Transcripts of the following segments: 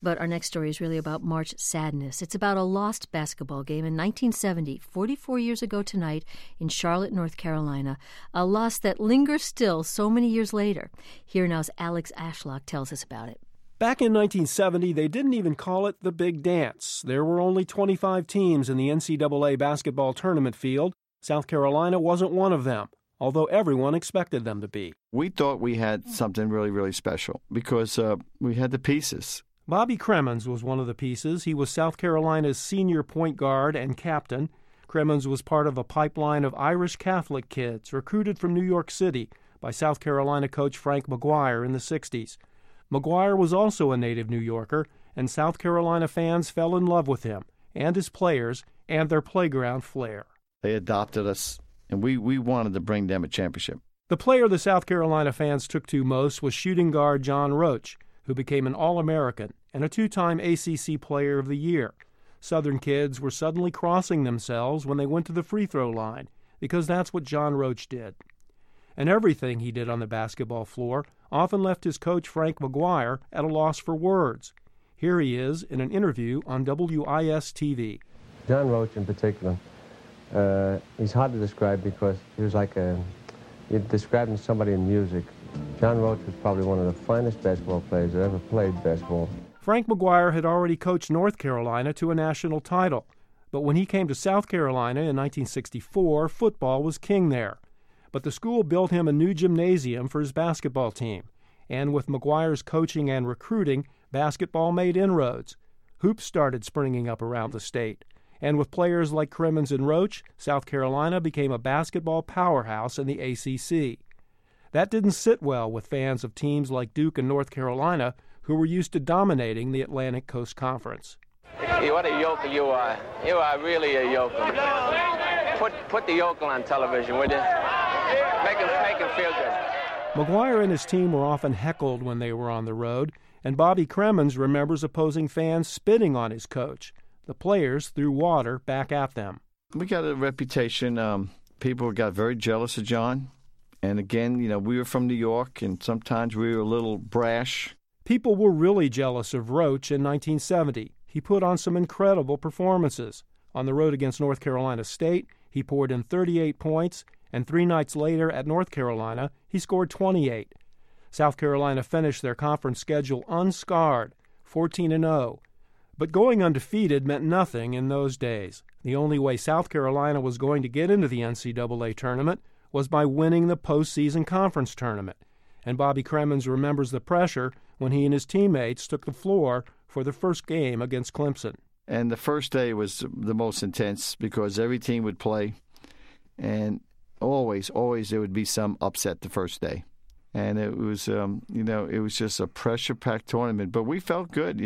But our next story is really about March sadness. It's about a lost basketball game in 1970, 44 years ago tonight, in Charlotte, North Carolina. A loss that lingers still so many years later. Here now's Alex Ashlock tells us about it. Back in 1970, they didn't even call it the Big Dance. There were only 25 teams in the NCAA basketball tournament field. South Carolina wasn't one of them, although everyone expected them to be. We thought we had something really, really special because we had the pieces. Bobby Cremins was one of the pieces. He was South Carolina's senior point guard and captain. Cremins was part of a pipeline of Irish Catholic kids recruited from New York City by South Carolina coach Frank McGuire in the 60s. McGuire was also a native New Yorker, and South Carolina fans fell in love with him and his players and their playground flair. They adopted us, and we wanted to bring them a championship. The player the South Carolina fans took to most was shooting guard John Roach, who became an All-American and a two-time ACC Player of the Year. Southern kids were suddenly crossing themselves when they went to the free throw line, because that's what John Roach did. And everything he did on the basketball floor often left his coach Frank McGuire at a loss for words. Here he is in an interview on WIS-TV. John Roach in particular, he's hard to describe because he was like you're describing somebody in music. John Roach was probably one of the finest basketball players that ever played basketball. Frank McGuire had already coached North Carolina to a national title, but when he came to South Carolina in 1964, football was king there. But the school built him a new gymnasium for his basketball team, and with McGuire's coaching and recruiting, basketball made inroads. Hoops started springing up around the state, and with players like Cremins and Roach, South Carolina became a basketball powerhouse in the ACC. That didn't sit well with fans of teams like Duke and North Carolina, who were used to dominating the Atlantic Coast Conference. Hey, what a yokel you are. You are really a yokel. Put the yokel on television, would you? Make him feel good. McGuire and his team were often heckled when they were on the road, and Bobby Cremins remembers opposing fans spitting on his coach. The players threw water back at them. We got a reputation. People got very jealous of John. And again, we were from New York, and sometimes we were a little brash. People were really jealous of Roach in 1970. He put on some incredible performances. On the road against North Carolina State, he poured in 38 points, and 3 nights later at North Carolina, he scored 28. South Carolina finished their conference schedule unscarred, 14-0. But going undefeated meant nothing in those days. The only way South Carolina was going to get into the NCAA tournament was by winning the postseason conference tournament. And Bobby Cremins remembers the pressure when he and his teammates took the floor for the first game against Clemson. And the first day was the most intense because every team would play, and always there would be some upset the first day. And it was, it was just a pressure-packed tournament. But we felt good.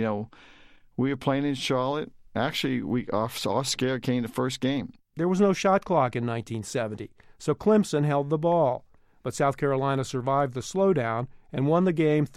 We were playing in Charlotte. Actually, our scare came the first game. There was no shot clock in 1970, so Clemson held the ball. But South Carolina survived the slowdown and won the game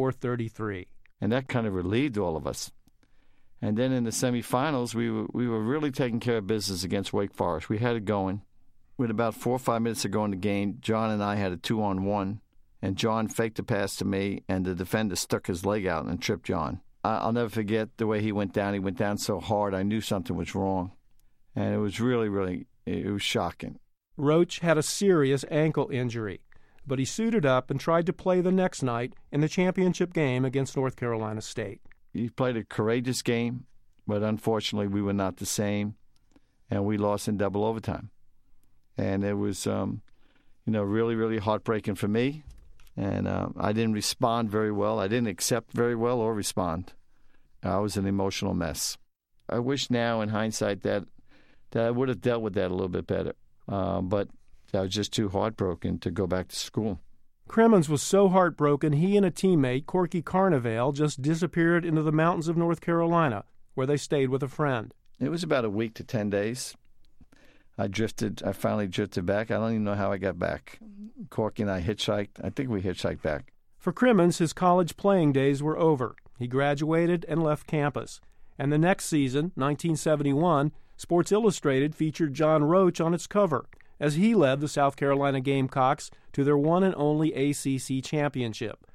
34-33. And that kind of relieved all of us. And then in the semifinals, we were really taking care of business against Wake Forest. We had it going. With about 4 or 5 minutes to go in the game, John and I had a 2-on-1, and John faked a pass to me, and the defender stuck his leg out and tripped John. I'll never forget the way he went down. He went down so hard, I knew something was wrong. And it was really, it was shocking. Roach had a serious ankle injury, but he suited up and tried to play the next night in the championship game against North Carolina State. He played a courageous game, but unfortunately we were not the same, and we lost in double overtime. And it was, really heartbreaking for me, and I didn't respond very well. I didn't accept very well or respond. I was an emotional mess. I wish now, in hindsight, that I would have dealt with that a little bit better, but I was just too heartbroken to go back to school. Cremins was so heartbroken, he and a teammate, Corky Carnevale, just disappeared into the mountains of North Carolina, where they stayed with a friend. It was about a week to 10 days. I finally drifted back. I don't even know how I got back. Corky and I hitchhiked. I think we hitchhiked back. For Cremins, his college playing days were over. He graduated and left campus. And the next season, 1971, Sports Illustrated featured John Roach on its cover, as he led the South Carolina Gamecocks to their one and only ACC championship.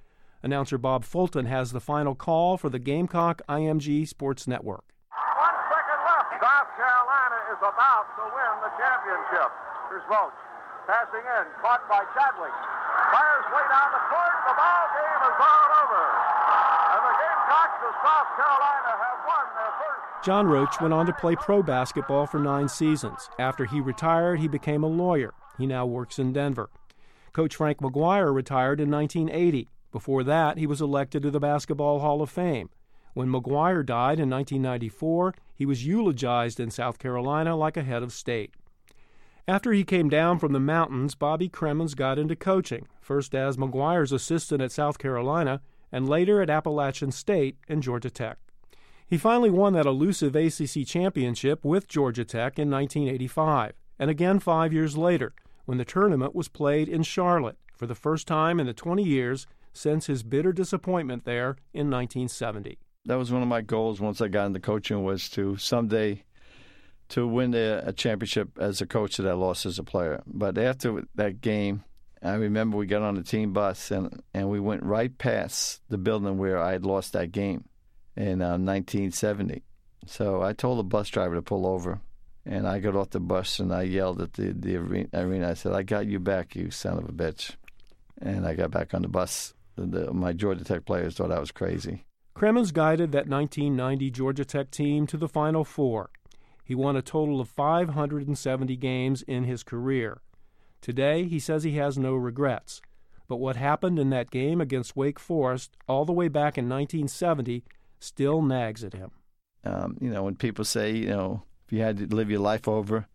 Announcer Bob Fulton has the final call for the Gamecock IMG Sports Network. 1 second left. South Carolina is about to win the championship. Here's Vogt. Passing in. Caught by Chadwick. Fires way down the court. The ball game is all over. And the Gamecocks of South Carolina have won their first. John Roach went on to play pro basketball for 9 seasons. After he retired, he became a lawyer. He now works in Denver. Coach Frank McGuire retired in 1980. Before that, he was elected to the Basketball Hall of Fame. When McGuire died in 1994, he was eulogized in South Carolina like a head of state. After he came down from the mountains, Bobby Cremins got into coaching, first as McGuire's assistant at South Carolina and later at Appalachian State and Georgia Tech. He finally won that elusive ACC championship with Georgia Tech in 1985, and again 5 years later, when the tournament was played in Charlotte for the first time in the 20 years since his bitter disappointment there in 1970. That was one of my goals once I got into coaching, was to someday to win a championship as a coach that I lost as a player. But after that game, I remember we got on the team bus and we went right past the building where I had lost that game in 1970. So I told the bus driver to pull over, and I got off the bus and I yelled at the arena. I said, "I got you back, you son of a bitch." And I got back on the bus. My Georgia Tech players thought I was crazy. Cremins guided that 1990 Georgia Tech team to the Final Four. He won a total of 570 games in his career. Today, he says he has no regrets. But what happened in that game against Wake Forest all the way back in 1970 still nags at him. When people say, if you had to live your life over,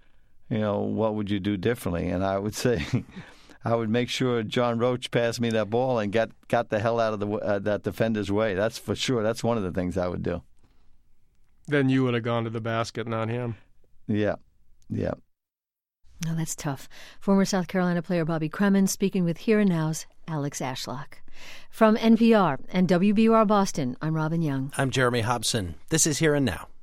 what would you do differently? And I would say I would make sure John Roach passed me that ball and got the hell out of that defender's way. That's for sure. That's one of the things I would do. Then you would have gone to the basket, not him. Yeah. Oh, that's tough. Former South Carolina player Bobby Cremins speaking with Here and Now's Alex Ashlock. From NPR and WBUR Boston, I'm Robin Young. I'm Jeremy Hobson. This is Here and Now.